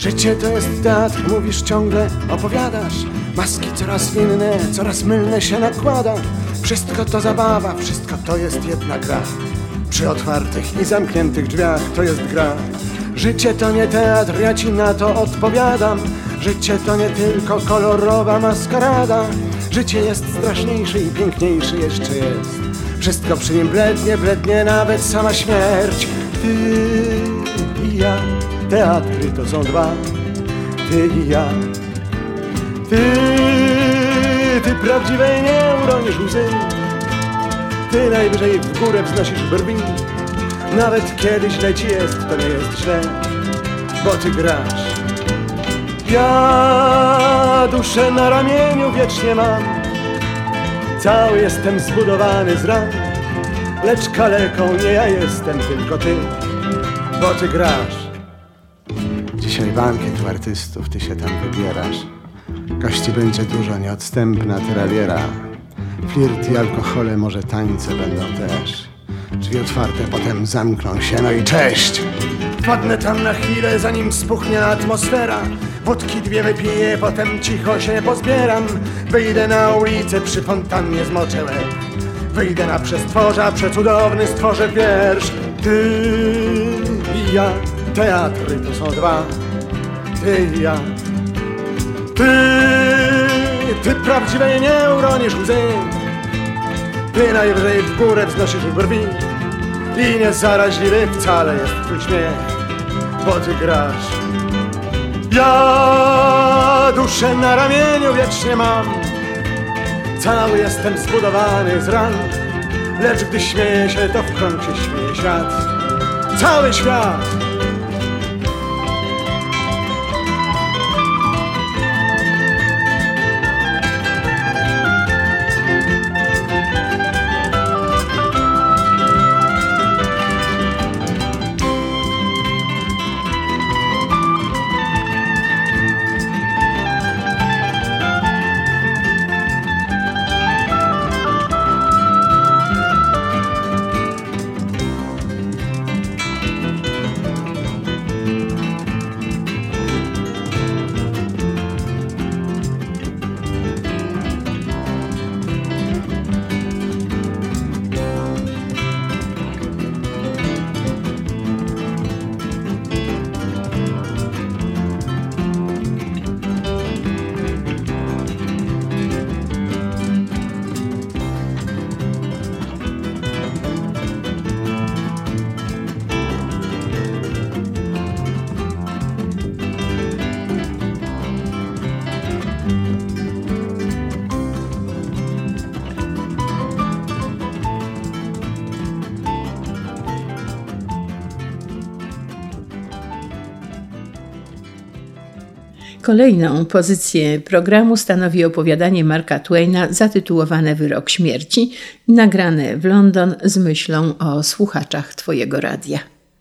Życie to jest teatr, mówisz ciągle, opowiadasz. Maski coraz inne, coraz mylne się nakłada. Wszystko to zabawa, wszystko to jest jedna gra. Przy otwartych i zamkniętych drzwiach to jest gra. Życie to nie teatr, ja ci na to odpowiadam. Życie to nie tylko kolorowa maskarada. Życie jest straszniejsze i piękniejsze jeszcze jest. Wszystko przy nim blednie, blednie nawet sama śmierć. Ty i ja, teatry to są dwa. Ty i ja. Ty prawdziwej nie uronisz łzy. Ty najwyżej w górę wznosisz brwi. Nawet kiedy źle ci jest, to nie jest źle, bo ty grasz. Ja duszę na ramieniu wiecznie mam. Cały jestem zbudowany z ran. Lecz kaleką nie ja jestem, tylko ty, bo ty grasz. Dzisiaj bankiet u artystów, ty się tam wybierasz. Gości będzie dużo, nieodstępna tyraliera. Flirt i alkohole, może tańce będą też. Drzwi otwarte, potem zamkną się, no i cześć. Wpadnę tam na chwilę, zanim spuchnie atmosfera. Wódki dwie wypiję, potem cicho się pozbieram. Wyjdę na ulicę, przy fontannie zmoczę łeb. Wyjdę na przestworza, przecudowny stworzę wiersz. Ty i ja, teatry to są dwa. Ty i ja. Ty prawdziwej nie uronisz łzy. Ty najwyżej w górę wznosisz brwi. I niezaraźliwy wcale jest twój śmiech, bo ty grasz. Ja duszę na ramieniu wiecznie mam. Cały jestem zbudowany z ran. Lecz gdy śmieję się, to w kącie śmieje świat. Cały świat. Kolejną pozycję programu stanowi opowiadanie Marka Twaina zatytułowane Wyrok śmierci, nagrane w London z myślą o słuchaczach Twojego radia.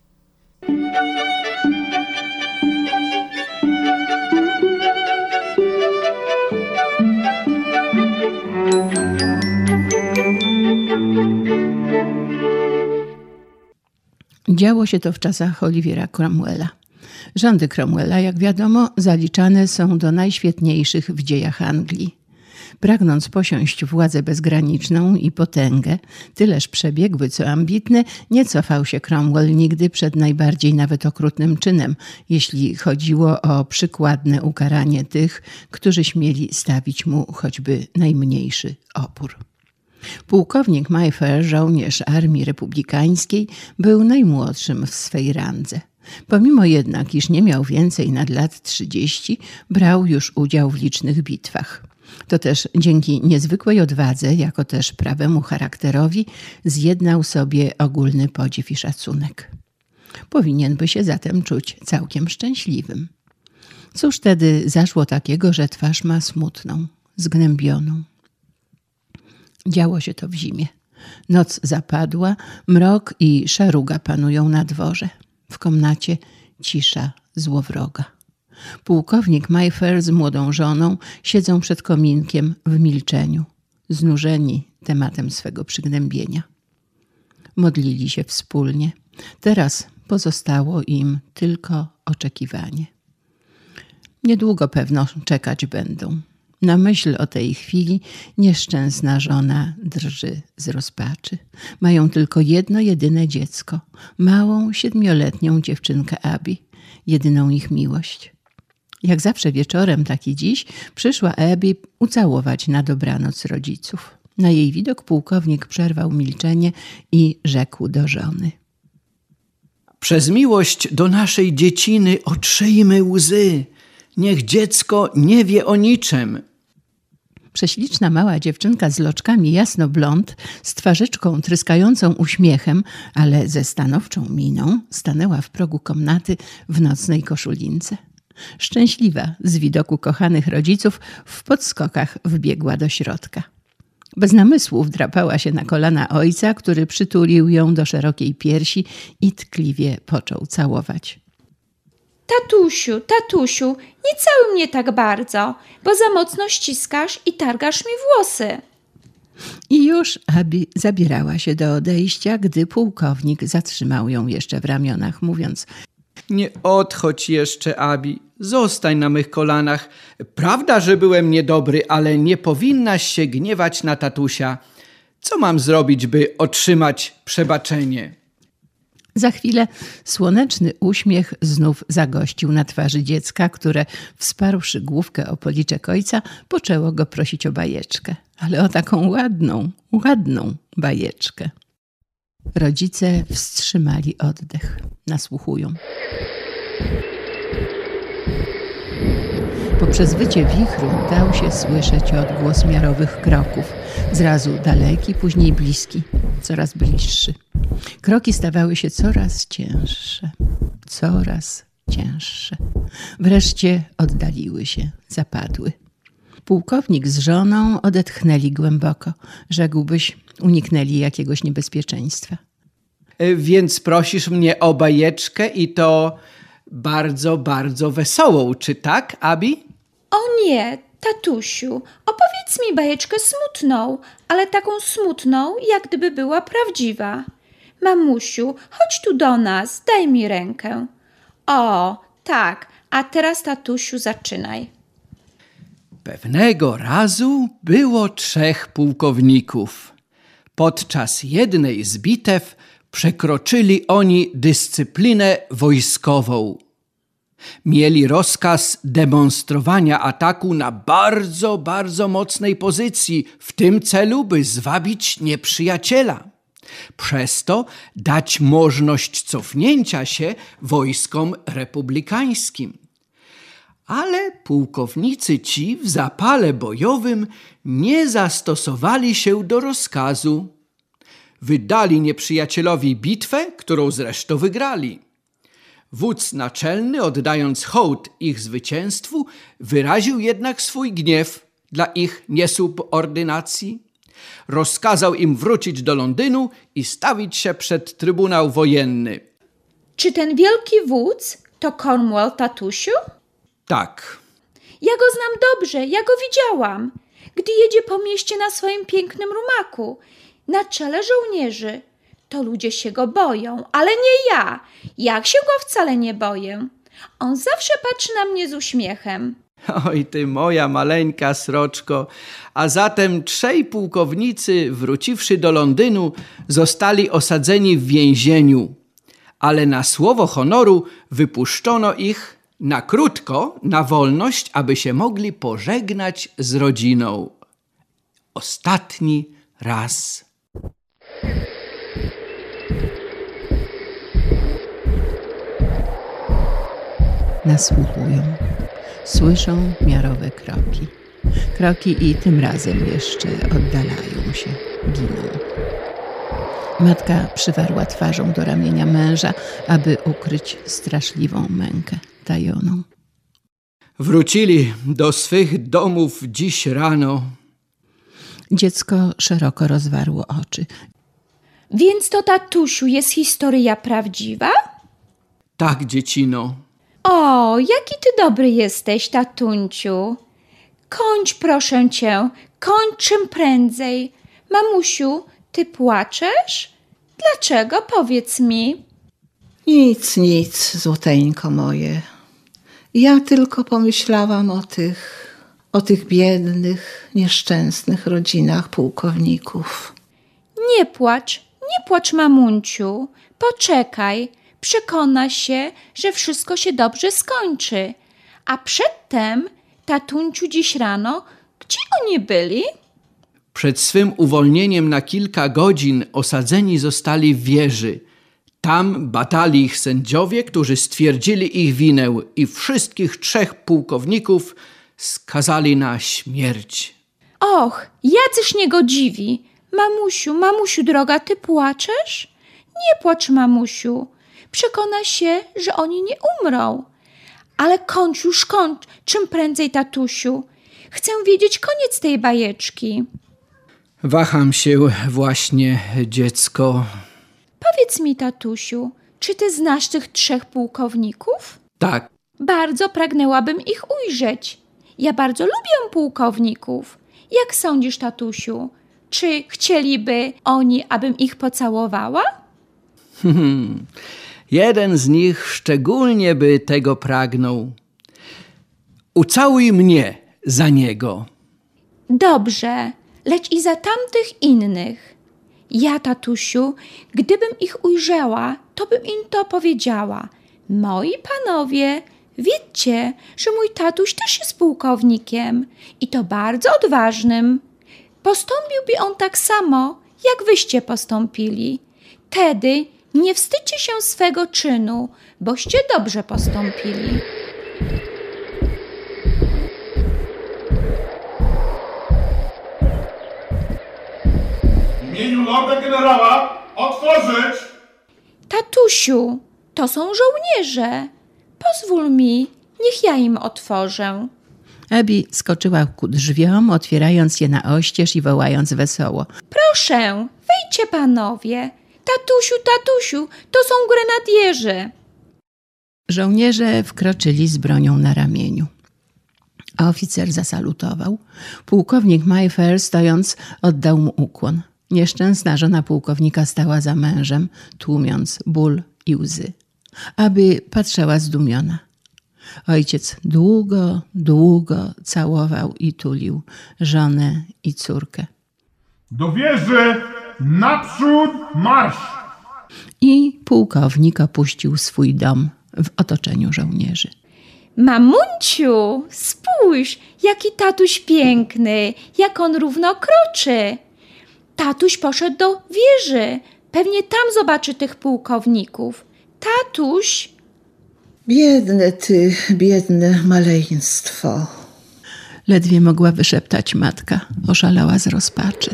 Działo się to w czasach Olivera Cromwella. Rządy Cromwella, jak wiadomo, zaliczane są do najświetniejszych w dziejach Anglii. Pragnąc posiąść władzę bezgraniczną i potęgę, tyleż przebiegły co ambitny, nie cofał się Cromwell nigdy przed najbardziej nawet okrutnym czynem, jeśli chodziło o przykładne ukaranie tych, którzy śmieli stawić mu choćby najmniejszy opór. Pułkownik Mayfair, żołnierz Armii Republikańskiej, był najmłodszym w swej randze. Pomimo jednak, iż nie miał więcej nad lat 30, brał już udział w licznych bitwach. To też dzięki niezwykłej odwadze, jako też prawemu charakterowi, zjednał sobie ogólny podziw i szacunek. Powinien by się zatem czuć całkiem szczęśliwym. Cóż tedy zaszło takiego, że twarz ma smutną, zgnębioną? Działo się to w zimie. Noc zapadła, mrok i szaruga panują na dworze. W komnacie cisza złowroga. Pułkownik Mayfair z młodą żoną siedzą przed kominkiem w milczeniu, znużeni tematem swego przygnębienia. Modlili się wspólnie. Teraz pozostało im tylko oczekiwanie. Niedługo pewno czekać będą. Na myśl o tej chwili nieszczęsna żona drży z rozpaczy. Mają tylko jedno jedyne dziecko, małą 7-letnią dziewczynkę Abby, jedyną ich miłość. Jak zawsze wieczorem, tak i dziś, przyszła Abby ucałować na dobranoc rodziców. Na jej widok pułkownik przerwał milczenie i rzekł do żony: Przez miłość do naszej dzieciny otrzyjmy łzy. Niech dziecko nie wie o niczym. Prześliczna mała dziewczynka z loczkami jasnoblond, z twarzyczką tryskającą uśmiechem, ale ze stanowczą miną, stanęła w progu komnaty w nocnej koszulince. Szczęśliwa z widoku kochanych rodziców, w podskokach wbiegła do środka. Bez namysłu wdrapała się na kolana ojca, który przytulił ją do szerokiej piersi i tkliwie począł całować. Tatusiu, tatusiu, nie całuj mnie tak bardzo, bo za mocno ściskasz i targasz mi włosy. I już Abby zabierała się do odejścia, gdy pułkownik zatrzymał ją jeszcze w ramionach, mówiąc: Nie odchodź jeszcze, Abby. Zostań na mych kolanach. Prawda, że byłem niedobry, ale nie powinnaś się gniewać na tatusia. Co mam zrobić, by otrzymać przebaczenie? Za chwilę słoneczny uśmiech znów zagościł na twarzy dziecka, które, wsparłszy główkę o policzek ojca, poczęło go prosić o bajeczkę. Ale o taką ładną bajeczkę. Rodzice wstrzymali oddech. Nasłuchują. Poprzez wycie wichru dał się słyszeć odgłos miarowych kroków. Zrazu daleki, później bliski, coraz bliższy. Kroki stawały się coraz cięższe. Wreszcie oddaliły się, zapadły. Pułkownik z żoną odetchnęli głęboko. Rzekłbyś, uniknęli jakiegoś niebezpieczeństwa. Więc prosisz mnie o bajeczkę i to bardzo, bardzo wesołą, czy tak, Abby? O nie, tatusiu, opowiedz mi bajeczkę smutną, ale taką smutną, jak gdyby była prawdziwa. Mamusiu, chodź tu do nas, daj mi rękę. O, tak, a teraz tatusiu zaczynaj. Pewnego razu było 3 pułkowników. Podczas jednej z bitew przekroczyli oni dyscyplinę wojskową. Mieli rozkaz demonstrowania ataku na bardzo, bardzo mocnej pozycji, w tym celu, by zwabić nieprzyjaciela. Przez to dać możliwość cofnięcia się wojskom republikańskim. Ale pułkownicy ci w zapale bojowym nie zastosowali się do rozkazu. Wydali nieprzyjacielowi bitwę, którą zresztą wygrali. Wódz naczelny, oddając hołd ich zwycięstwu, wyraził jednak swój gniew dla ich niesubordynacji. Rozkazał im wrócić do Londynu i stawić się przed Trybunał Wojenny. Czy ten wielki wódz to Cornwall, tatusiu? Tak. Ja go znam dobrze, ja go widziałam, gdy jedzie po mieście na swoim pięknym rumaku, na czele żołnierzy. To ludzie się go boją, ale nie ja. Jak się go wcale nie boję. On zawsze patrzy na mnie z uśmiechem. Oj, ty moja maleńka sroczko. A zatem 3 pułkownicy, wróciwszy do Londynu, zostali osadzeni w więzieniu. Ale na słowo honoru wypuszczono ich na krótko, na wolność, aby się mogli pożegnać z rodziną. Ostatni raz. Nasłuchują. Słyszą miarowe kroki. Kroki i tym razem jeszcze oddalają się, giną. Matka przywarła twarzą do ramienia męża, aby ukryć straszliwą mękę tajoną. Wrócili do swych domów dziś rano. Dziecko szeroko rozwarło oczy. Więc to, tatusiu, jest historia prawdziwa? Tak, dziecino. O, jaki ty dobry jesteś, tatunciu. Kończ, proszę cię, kończ czym prędzej. Mamusiu, ty płaczesz? Dlaczego? Powiedz mi. Nic, złoteńko moje. Ja tylko pomyślałam o tych biednych, nieszczęsnych rodzinach pułkowników. Nie płacz, mamunciu. Poczekaj, przekona się, że wszystko się dobrze skończy. A przedtem, tatunciu, dziś rano, gdzie oni byli? Przed swym uwolnieniem na kilka godzin osadzeni zostali w wieży. Tam batali ich sędziowie, którzy stwierdzili ich winę i wszystkich 3 pułkowników skazali na śmierć. Och, jacyż niegodziwi! Mamusiu droga, ty płaczesz? Nie płacz, mamusiu. Przekona się, że oni nie umrą. Ale kończ, czym prędzej, tatusiu. Chcę wiedzieć koniec tej bajeczki. Waham się właśnie, dziecko. Powiedz mi, tatusiu, czy ty znasz tych 3 pułkowników? Tak, Bardzo pragnęłabym ich ujrzeć. Ja bardzo lubię pułkowników. Jak sądzisz, tatusiu? Czy chcieliby oni, abym ich pocałowała? jeden z nich szczególnie by tego pragnął. Ucałuj mnie za niego. Dobrze, lecz i za tamtych innych. Ja, tatusiu, gdybym ich ujrzała, to bym im to powiedziała. Moi panowie, wiedzcie, że mój tatuś też jest pułkownikiem i to bardzo odważnym. Postąpiłby on tak samo, jak wyście postąpili. Tedy nie wstydźcie się swego czynu, boście dobrze postąpili. W imieniu lorda generała otworzyć! Tatusiu, to są żołnierze. Pozwól mi, niech ja im otworzę. Abby skoczyła ku drzwiom, otwierając je na oścież i wołając wesoło. Proszę, wejdźcie panowie. Tatusiu, to są grenadierzy. Żołnierze wkroczyli z bronią na ramieniu. A oficer zasalutował. Pułkownik Mayfair, stojąc, oddał mu ukłon. Nieszczęsna żona pułkownika stała za mężem, tłumiąc ból i łzy. Abby patrzała zdumiona. Ojciec długo całował i tulił żonę i córkę. Do wieży! Naprzód marsz! I pułkownik opuścił swój dom w otoczeniu żołnierzy. Mamunciu, spójrz, jaki tatuś piękny, jak on równo kroczy. Tatuś poszedł do wieży. Pewnie tam zobaczy tych pułkowników. Tatuś... Biedne maleństwo. Ledwie mogła wyszeptać matka. Oszalała z rozpaczy.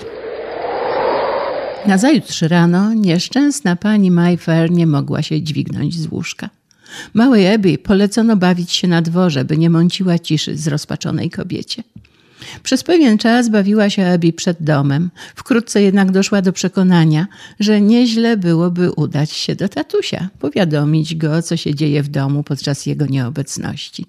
Nazajutrz rano nieszczęsna pani Mayfair nie mogła się dźwignąć z łóżka. Małej Abby polecono bawić się na dworze, by nie mąciła ciszy zrozpaczonej kobiecie. Przez pewien czas bawiła się Abby przed domem. Wkrótce jednak doszła do przekonania, że nieźle byłoby udać się do tatusia, powiadomić go, co się dzieje w domu podczas jego nieobecności.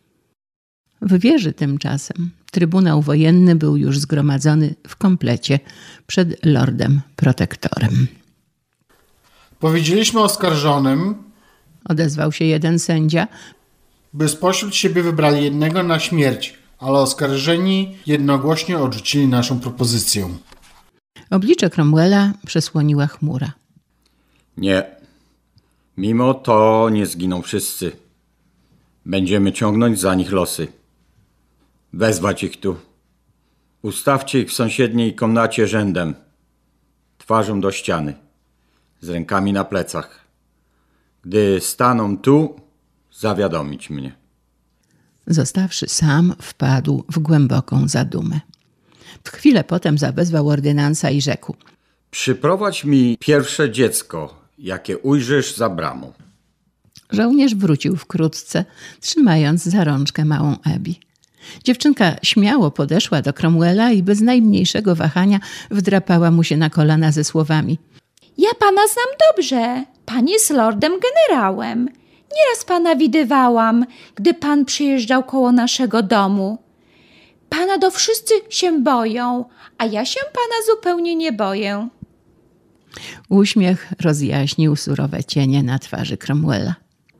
W wieży tymczasem Trybunał Wojenny był już zgromadzony w komplecie przed lordem protektorem. Powiedzieliśmy oskarżonym, Odezwał się jeden sędzia. by spośród siebie wybrali jednego na śmierć, ale oskarżeni jednogłośnie odrzucili naszą propozycję. Oblicze Cromwella przesłoniła chmura. Nie. Mimo to nie zginą wszyscy. Będziemy ciągnąć za nich losy. Wezwać ich tu. Ustawcie ich w sąsiedniej komnacie rzędem. Twarzą do ściany. Z rękami na plecach. Gdy staną tu, zawiadomić mnie. Zostawszy sam, wpadł w głęboką zadumę. W chwilę potem zawezwał ordynansa i rzekł. Przyprowadź mi pierwsze dziecko, jakie ujrzysz za bramą. Żołnierz wrócił wkrótce, trzymając za rączkę małą Abby. Dziewczynka śmiało podeszła do Cromwella i bez najmniejszego wahania wdrapała mu się na kolana ze słowami. Ja pana znam dobrze. Pan jest lordem generałem. Nieraz pana widywałam, gdy pan przyjeżdżał koło naszego domu. Pana do wszyscy się boją, a ja się pana zupełnie nie boję. Uśmiech rozjaśnił surowe cienie na twarzy Cromwella.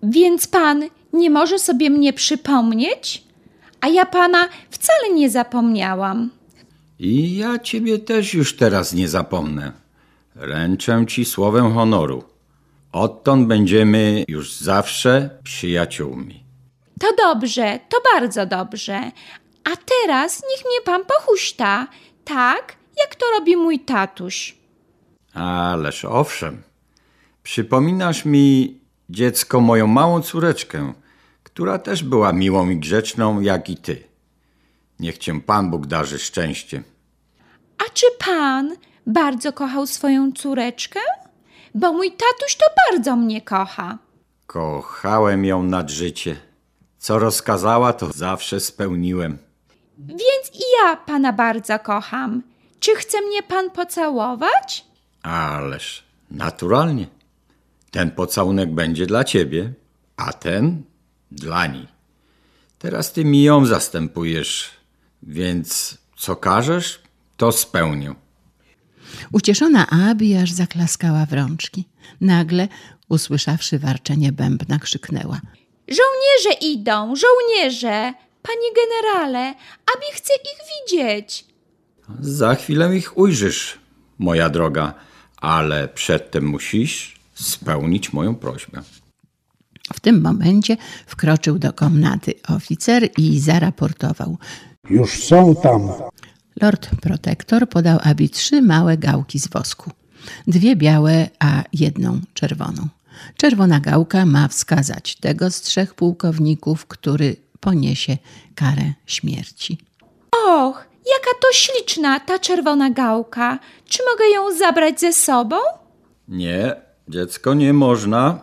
Więc pan nie może sobie mnie przypomnieć? A ja pana wcale nie zapomniałam. I ja ciebie też już teraz nie zapomnę. Ręczę ci słowem honoru. Odtąd będziemy już zawsze przyjaciółmi. To dobrze, to bardzo dobrze. A teraz niech mnie pan pochuśta, tak jak to robi mój tatuś. Ależ owszem. Przypominasz mi, dziecko, moją małą córeczkę, która też była miłą i grzeczną jak i ty. Niech cię Pan Bóg darzy szczęściem. A czy pan bardzo kochał swoją córeczkę? Bo mój tatuś to bardzo mnie kocha. Kochałem ją nad życie. Co rozkazała, to zawsze spełniłem. Więc i ja pana bardzo kocham. Czy chce mnie pan pocałować? Ależ naturalnie. Ten pocałunek będzie dla ciebie, a ten dla niej. Teraz ty mi ją zastępujesz, więc co każesz, to spełnię. Ucieszona Abi aż zaklaskała w rączki. Nagle, usłyszawszy warczenie bębna, krzyknęła: Żołnierze idą, żołnierze! Panie generale, Abi chce ich widzieć. Za chwilę ich ujrzysz, moja droga, ale przedtem musisz spełnić moją prośbę. W tym momencie wkroczył do komnaty oficer i zaraportował: Już są tam. Lord Protektor podał Abi 3 małe gałki z wosku. 2 białe, a 1 czerwoną. Czerwona gałka ma wskazać tego z 3 pułkowników, który poniesie karę śmierci. Och, jaka to śliczna ta czerwona gałka. Czy mogę ją zabrać ze sobą? Nie, dziecko, nie można.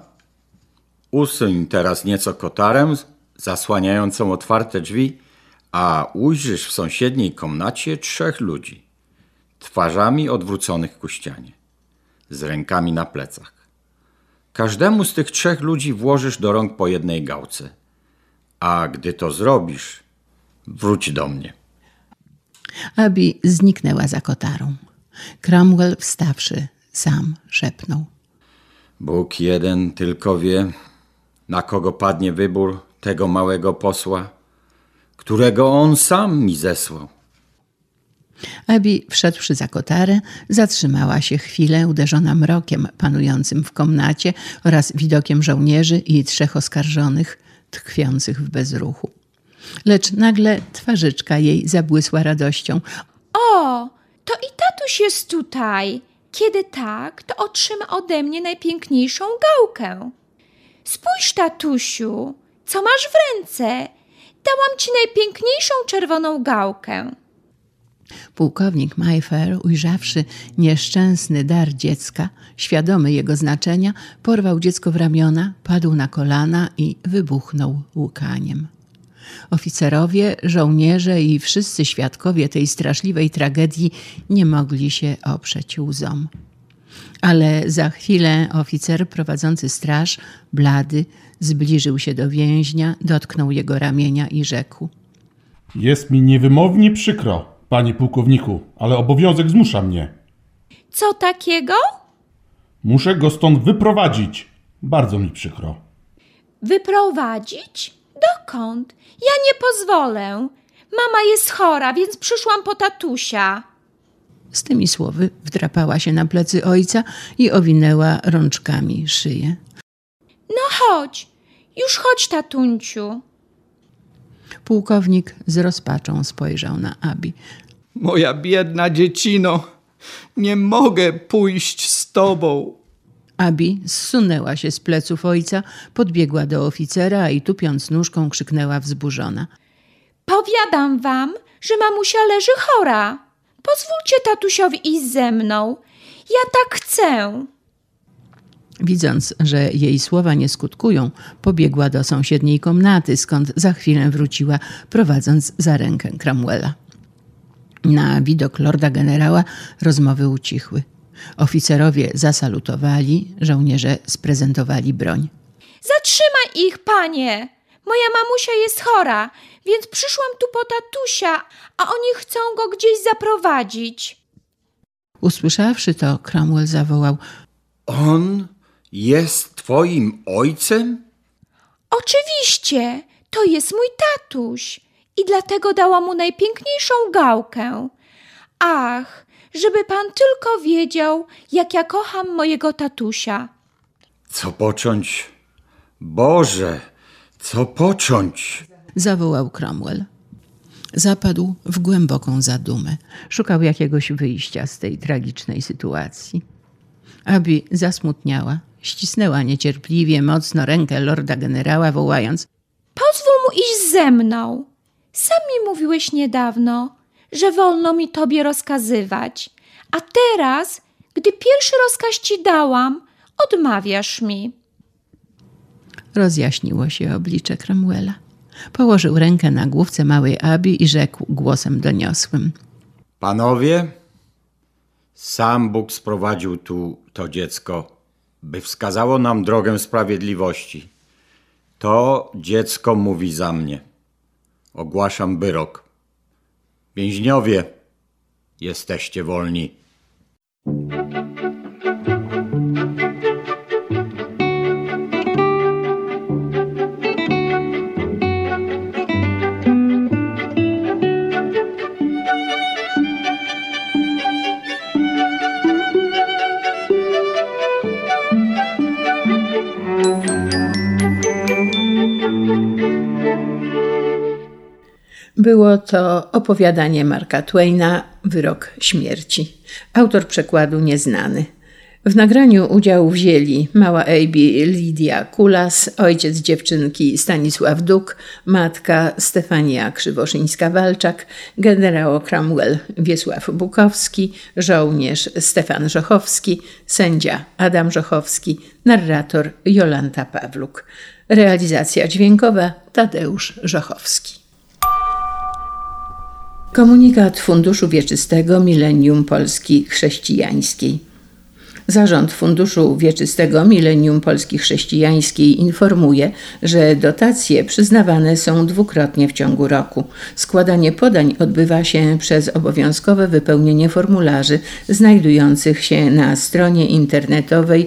Usuń teraz nieco kotarę zasłaniającą otwarte drzwi, a ujrzysz w sąsiedniej komnacie 3 ludzi, twarzami odwróconych ku ścianie, z rękami na plecach. Każdemu z tych 3 ludzi włożysz do rąk po 1 gałce, a gdy to zrobisz, wróć do mnie. Abi zniknęła za kotarą. Cromwell, wstawszy, sam szepnął: Bóg jeden tylko wie, na kogo padnie wybór tego małego posła, którego on sam mi zesłał. Abi, wszedłszy za kotarę, zatrzymała się chwilę uderzona mrokiem panującym w komnacie oraz widokiem żołnierzy i 3 oskarżonych tkwiących w bezruchu. Lecz nagle twarzyczka jej zabłysła radością. O, to i tatuś jest tutaj. Kiedy tak, to otrzyma ode mnie najpiękniejszą gałkę. Spójrz, tatusiu, co masz w ręce? Dałam ci najpiękniejszą czerwoną gałkę. Pułkownik Mayfair, ujrzawszy nieszczęsny dar dziecka, świadomy jego znaczenia, porwał dziecko w ramiona, padł na kolana i wybuchnął łkaniem. Oficerowie, żołnierze i wszyscy świadkowie tej straszliwej tragedii nie mogli się oprzeć łzom. Ale za chwilę oficer prowadzący straż, blady, zbliżył się do więźnia, dotknął jego ramienia i rzekł: Jest mi niewymownie przykro, panie pułkowniku, ale obowiązek zmusza mnie. Co takiego? Muszę go stąd wyprowadzić. Bardzo mi przykro. Wyprowadzić? Dokąd? Ja nie pozwolę. Mama jest chora, więc przyszłam po tatusia. Z tymi słowy wdrapała się na plecy ojca i owinęła rączkami szyję. No chodź, już chodź, tatunciu. Pułkownik z rozpaczą spojrzał na Abi. Moja biedna dziecino, nie mogę pójść z tobą. Abi zsunęła się z pleców ojca, podbiegła do oficera i tupiąc nóżką krzyknęła wzburzona: Powiadam wam, że mamusia leży chora. Pozwólcie tatusiowi iść ze mną. Ja tak chcę. Widząc, że jej słowa nie skutkują, pobiegła do sąsiedniej komnaty, skąd za chwilę wróciła, prowadząc za rękę Cromwella. Na widok lorda generała rozmowy ucichły. Oficerowie zasalutowali, żołnierze sprezentowali broń. Zatrzymaj ich, panie! Moja mamusia jest chora, więc przyszłam tu po tatusia, a oni chcą go gdzieś zaprowadzić. Usłyszawszy to, Cromwell zawołał: On jest twoim ojcem? Oczywiście, to jest mój tatuś i dlatego dałam mu najpiękniejszą gałkę. Ach, żeby pan tylko wiedział, jak ja kocham mojego tatusia. Co począć? Boże, co począć? Zawołał Cromwell. Zapadł w głęboką zadumę. Szukał jakiegoś wyjścia z tej tragicznej sytuacji. Abby zasmutniała. Ścisnęła niecierpliwie mocno rękę lorda generała, wołając: Pozwól mu iść ze mną. Sam mi mówiłeś niedawno, że wolno mi tobie rozkazywać. A teraz, gdy pierwszy rozkaz ci dałam, odmawiasz mi. Rozjaśniło się oblicze Cromwella. Położył rękę na główce małej Abby i rzekł głosem doniosłym: Panowie, sam Bóg sprowadził tu to dziecko, by wskazało nam drogę sprawiedliwości. To dziecko mówi za mnie. Ogłaszam wyrok. Więźniowie, jesteście wolni. Było to opowiadanie Marka Twaina Wyrok śmierci. Autor przekładu nieznany. W nagraniu udział wzięli mała Abby Lidia Kulas, ojciec dziewczynki Stanisław Duk, matka Stefania Krzywoszyńska-Walczak, generał Cromwell Wiesław Bukowski, żołnierz Stefan Żochowski, sędzia Adam Żochowski, narrator Jolanta Pawluk. Realizacja dźwiękowa Tadeusz Żochowski. Komunikat Funduszu Wieczystego Millennium Polski Chrześcijańskiej. Zarząd Funduszu Wieczystego Millennium Polski Chrześcijańskiej informuje, że dotacje przyznawane są dwukrotnie w ciągu roku. Składanie podań odbywa się przez obowiązkowe wypełnienie formularzy znajdujących się na stronie internetowej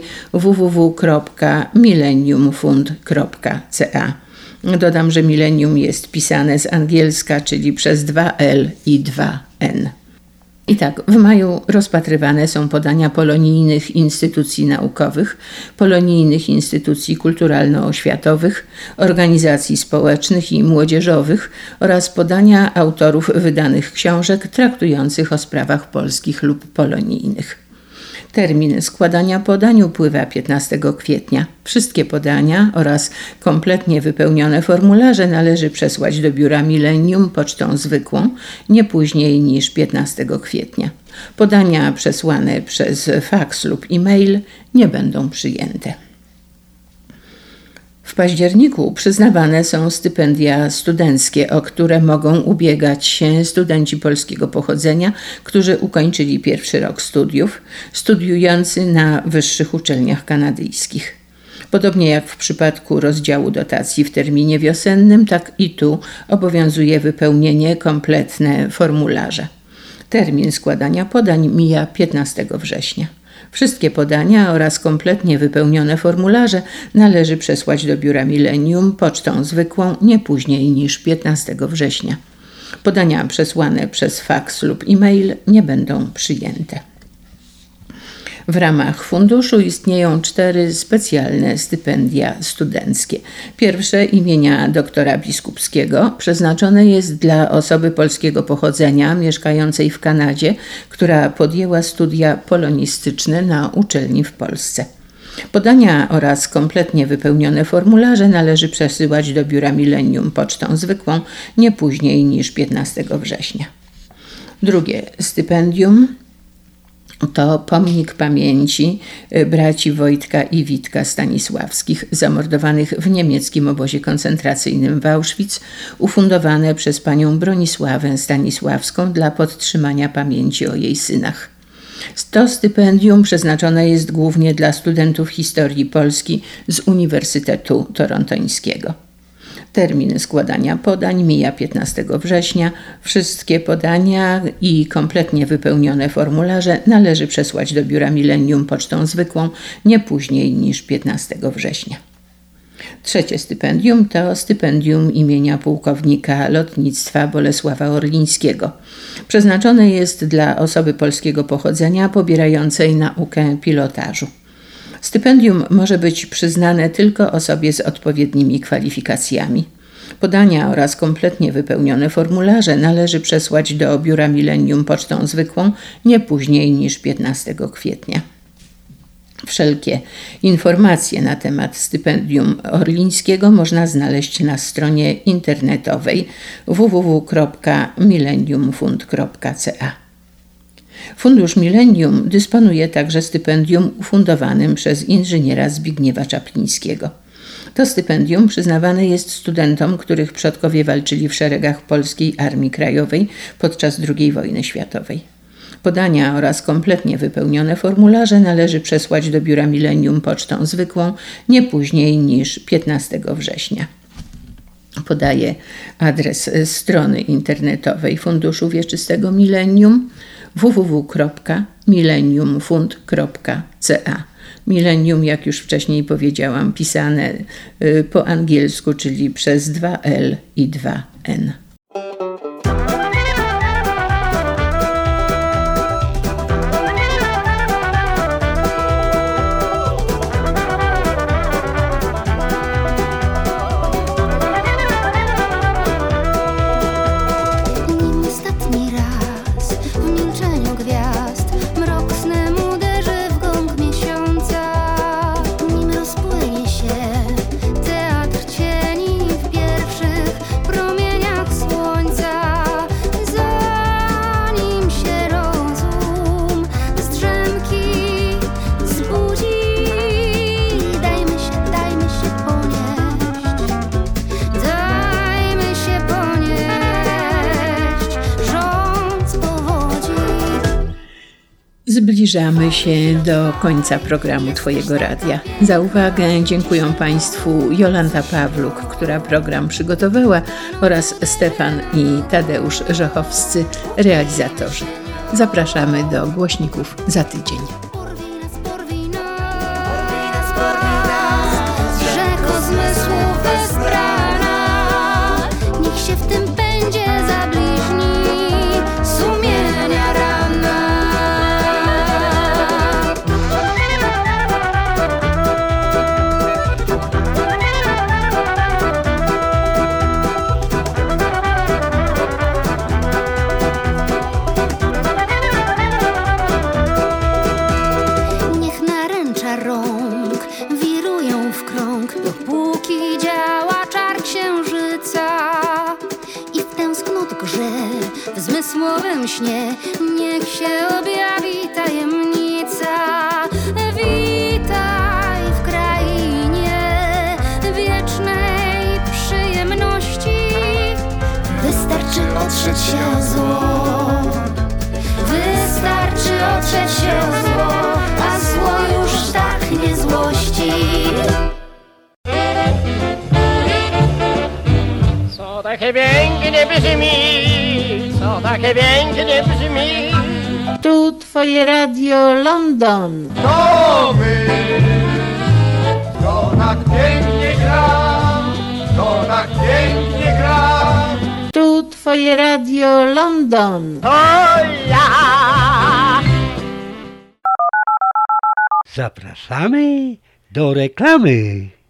www.millenniumfund.ca. Dodam, że millennium jest pisane z angielska, czyli przez 2L i 2N. I tak, w maju rozpatrywane są podania polonijnych instytucji naukowych, polonijnych instytucji kulturalno-oświatowych, organizacji społecznych i młodzieżowych oraz podania autorów wydanych książek traktujących o sprawach polskich lub polonijnych. Termin składania podań upływa 15 kwietnia. Wszystkie podania oraz kompletnie wypełnione formularze należy przesłać do biura Millennium pocztą zwykłą nie później niż 15 kwietnia. Podania przesłane przez faks lub e-mail nie będą przyjęte. W październiku przyznawane są stypendia studenckie, o które mogą ubiegać się studenci polskiego pochodzenia, którzy ukończyli pierwszy rok studiów, studiujący na wyższych uczelniach kanadyjskich. Podobnie jak w przypadku rozdziału dotacji w terminie wiosennym, tak i tu obowiązuje wypełnienie kompletne formularza. Termin składania podań mija 15 września. Wszystkie podania oraz kompletnie wypełnione formularze należy przesłać do biura Millennium pocztą zwykłą nie później niż 15 września. Podania przesłane przez faks lub e-mail nie będą przyjęte. W ramach funduszu istnieją 4 specjalne stypendia studenckie. Pierwsze imienia doktora Biskupskiego przeznaczone jest dla osoby polskiego pochodzenia mieszkającej w Kanadzie, która podjęła studia polonistyczne na uczelni w Polsce. Podania oraz kompletnie wypełnione formularze należy przesyłać do biura Millennium pocztą zwykłą nie później niż 15 września. Drugie stypendium to pomnik pamięci braci Wojtka i Witka Stanisławskich, zamordowanych w niemieckim obozie koncentracyjnym w Auschwitz, ufundowane przez panią Bronisławę Stanisławską dla podtrzymania pamięci o jej synach. To stypendium przeznaczone jest głównie dla studentów historii Polski z Uniwersytetu Torontońskiego. Termin składania podań mija 15 września. Wszystkie podania i kompletnie wypełnione formularze należy przesłać do biura Millennium pocztą zwykłą nie później niż 15 września. Trzecie stypendium to stypendium imienia pułkownika lotnictwa Bolesława Orlińskiego. Przeznaczone jest dla osoby polskiego pochodzenia pobierającej naukę pilotażu. Stypendium może być przyznane tylko osobie z odpowiednimi kwalifikacjami. Podania oraz kompletnie wypełnione formularze należy przesłać do Biura Millennium pocztą zwykłą nie później niż 15 kwietnia. Wszelkie informacje na temat stypendium Orlińskiego można znaleźć na stronie internetowej www.millenniumfund.ca. Fundusz Millennium dysponuje także stypendium ufundowanym przez inżyniera Zbigniewa Czaplińskiego. To stypendium przyznawane jest studentom, których przodkowie walczyli w szeregach Polskiej Armii Krajowej podczas II wojny światowej. Podania oraz kompletnie wypełnione formularze należy przesłać do Biura Millennium pocztą zwykłą nie później niż 15 września. Podaję adres strony internetowej Funduszu Wieczystego Millennium www.millenniumfund.ca. Millennium, jak już wcześniej powiedziałam, pisane po angielsku, czyli przez 2L i 2N. Zbliżamy się do końca programu Twojego Radia. Za uwagę dziękuję Państwu Jolanta Pawluk, która program przygotowała, oraz Stefan i Tadeusz Żochowscy, realizatorzy. Zapraszamy do głośników za tydzień. Śnie, niech się objawi tajemnica. Witaj w krainie wiecznej przyjemności. Wystarczy otrzeć się o zło. Wystarczy otrzeć się o zło, a zło już tak nie złości. Co takie pięknie brzmi, co takie pięknie brzmi. Tu Twoje Radio London. To my, to tak pięknie gra, to tak pięknie gra. Tu Twoje Radio London. To ja. Zapraszamy do reklamy.